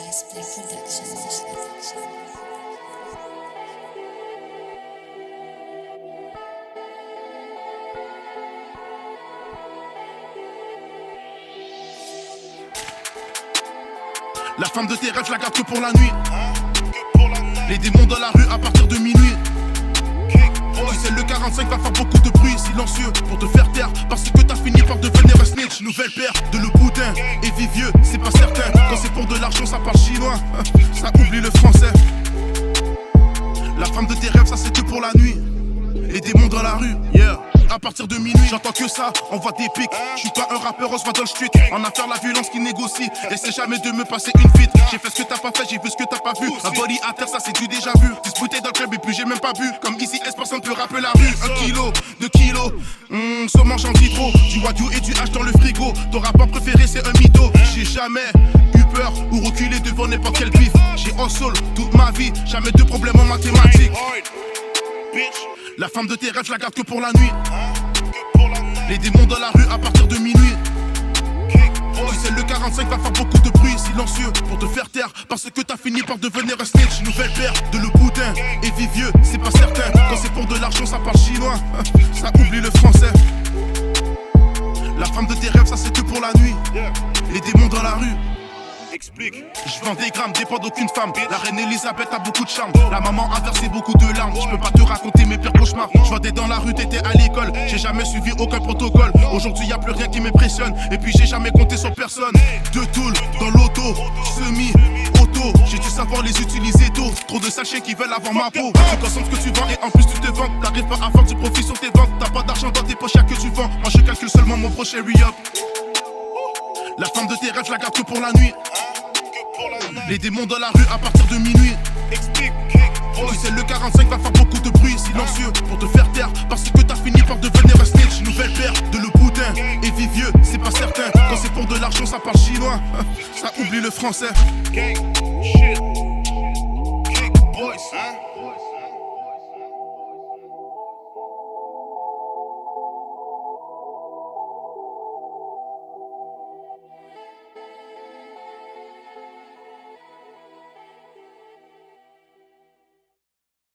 Explique Production. La femme de tes rêves, je la garde que pour la nuit. Les démons dans la rue à partir de minuit. Tu sais, le 45 va faire beaucoup de bruit silencieux pour te faire taire, parce que t'as fini par devenir un snitch. Nouvelle paire de le boudin et vivieux, c'est pas certain. Quand c'est pour de l'argent, ça parle chinois. Ça oublie le français. La femme de tes rêves, ça c'est que pour la nuit. Les démons dans la rue, yeah. À partir de minuit, j'entends que ça, on voit des pics. Je suis pas un rappeur, on se voit dans le street. En affaire, la violence qui négocie. Essaie jamais de me passer une feat. J'ai fait ce que t'as pas fait, j'ai vu ce que t'as pas vu. Un body à terre, ça c'est du déjà vu. Disputé dans le club et puis j'ai même pas bu. Comme ici, S, personne peut rapper la rue. 1 kilo, 2 kilos, ça mange en trop. Du wagyu et du H dans le frigo. Ton rappeur préféré, c'est un mytho. J'ai jamais eu peur ou reculé devant n'importe quel bif. J'ai en sol toute ma vie, jamais de problème en mathématiques. La femme de tes rêves, je la garde que pour la nuit. Les démons dans la rue à partir de minuit. Tu sais, le 45 va faire beaucoup de bruit silencieux pour te faire taire, parce que t'as fini par devenir un snitch. Nouvelle paire de le boudin et vivieux, c'est pas certain. Quand c'est pour de l'argent, ça parle chinois. Ça oublie le français. La femme de tes rêves, ça c'est que pour la nuit. Les démons dans la rue. Explique. Je vends des grammes, dépend d'aucune femme. La reine Elisabeth a beaucoup de charme. La maman a versé beaucoup de larmes. Je peux pas te raconter mes pires cauchemars. Je vendais dans la rue, t'étais à l'école. J'ai jamais suivi aucun protocole. Aujourd'hui y a plus rien qui m'impressionne. Et puis j'ai jamais compté sur personne. Deux tools dans l'auto, semi, auto. J'ai dû savoir les utiliser tôt. Trop de sachets qui veulent avoir ma peau. Tu consommes ce que tu vends et en plus tu te vends. T'arrives pas à faire du profit sur tes ventes. T'as pas d'argent dans tes poches, y'a que tu vends. Moi je calcule seulement mon prochain re-up. La femme de tes rêves, je la garde que pour la nuit. Les démons dans la rue à partir de minuit. Tu sais, le 45 va faire beaucoup de bruit silencieux pour te faire taire, parce que t'as fini par devenir un snitch. Nouvelle paire de le boudin et vivieux, c'est pas certain. Quand c'est pour de l'argent, ça parle chinois. Ça oublie le français.